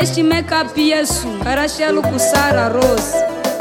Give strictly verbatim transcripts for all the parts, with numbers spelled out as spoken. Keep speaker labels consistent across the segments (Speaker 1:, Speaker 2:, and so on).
Speaker 1: Este make up Yesu, Karashelo Kusara Rose.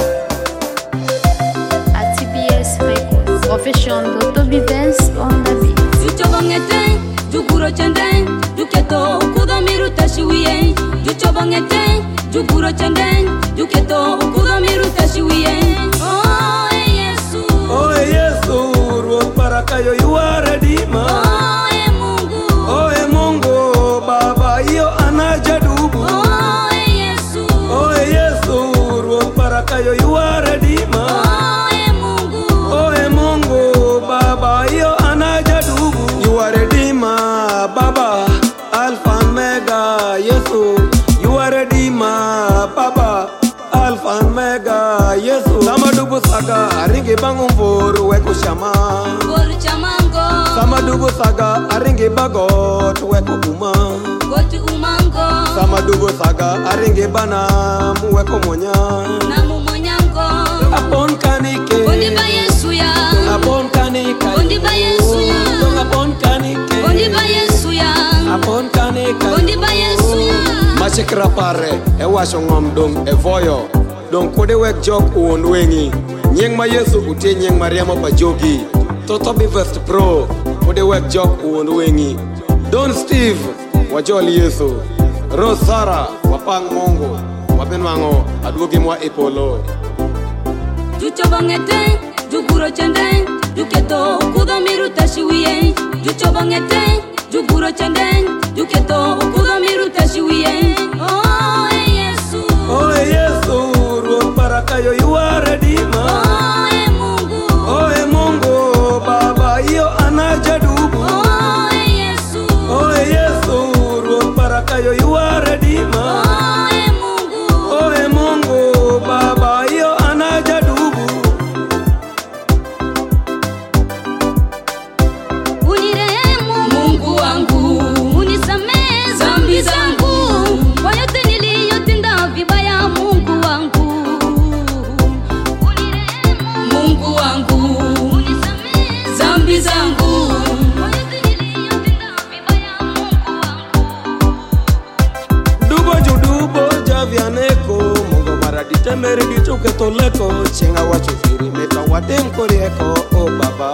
Speaker 2: A T B S Records, Profession Doctor Vivens on the beat.
Speaker 1: Jucho bongete, jukuro chende, juketo ukudo miru tashiwiye. Jucho bongete, jukuro chende, juketo ukudo miru tashiwiye. Oh Yesu,
Speaker 3: oh Yesu, Ruoth Barakayo, you are Redeemer.
Speaker 1: oh e Mungu,
Speaker 3: oh e Mungu, Baba iyo anajadubu.
Speaker 1: oh Yesu,
Speaker 3: oh Yesu, Ruoth Barakayo, you are Redeemer.
Speaker 1: oh e Mungu,
Speaker 3: oh e Mungu, Baba iyo anajadubu. You are Redeemer, Baba, Alpha and Omega. Yesu, you are Redeemer, Baba, Alpha and Omega. Yesu, Samadubu Saga, aringe bangu mvoru weko shama.
Speaker 1: Boru chamango,
Speaker 3: Samadubu Saga, aringe bagot weko uma.
Speaker 1: Gotu umango,
Speaker 3: Samadubu Saga, aringe bana weko monya.
Speaker 1: Namu monyango,
Speaker 3: Apon kanike,
Speaker 1: Ondiba Yesu ya,
Speaker 3: Apon kanike,
Speaker 1: Ondiba Yesu ya,
Speaker 3: Apon kanike,
Speaker 1: Ondiba Yesu ya,
Speaker 3: Apon kanike,
Speaker 1: Ondiba Yesu ya.
Speaker 3: Machikra pare, e washo ngom dong e voyo. Dong kode wek jok uon wengi. Nyeng ma Yesu utie nyeng Mariamo Pajogi. Toto bi vest pro, kode wek jok uon wengi. Don Steve, wajol Yesu. Rose Sara, wapang Mungu. Wabenwango, aduogi mwa ipolo.
Speaker 1: Jucho bongete, jukuro chende, juketo ukudo miru tashiwiye. Jucho bongete, jukuro chende, juketo ukudo miru tashiwiye. Oh Yesu,
Speaker 3: Oh Yesu, Ruoth Barakayo, you are Redeemer.
Speaker 1: oh e Mungu,
Speaker 3: Oh e Mungu, Baba iyo anajadubu.
Speaker 1: oh Yesu,
Speaker 3: Oh Yesu, Ruoth Barakayo, you are Redeemer.
Speaker 1: oh e Mungu,
Speaker 3: Oh e Mungu, Baba iyo anajadubu.
Speaker 1: unirehemu Mungu wangu, unisamehe dhambi zangu, kwa yote niliyotenda vibaya. Mungu wangu, unirehemu Mungu wangu, unisamehe dhambi zangu, kwa yote niliyotenda vibaya. Mungu wangu,
Speaker 3: Dubo judubo javianeko, Mungu maradi temeri dituke toleko. Chinga wachufiri meta watem korieko, oh Baba.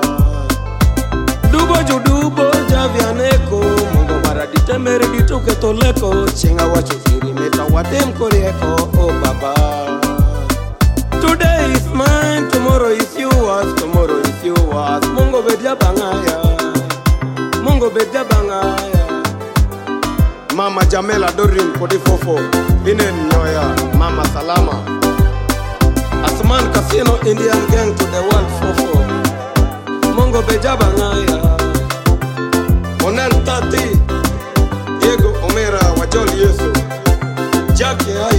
Speaker 3: Dubo judubo javianeko, Mungu maradi temeri dituke toleko. Chinga wachufiri meta watem korieko, oh Baba. Today is mine, tomorrow is yours, tomorrow is yours. Mungu bedia bangaya, Mungu bedia bangaya. Mama Jamela Dorin Podifofo, Inen Nyoya, Mama Salama. Asman Casino Indian Gang to the world Fofo. Mungu bedia bangaya. Onen Tati, Diego Omera Wajol Yesu. Jackie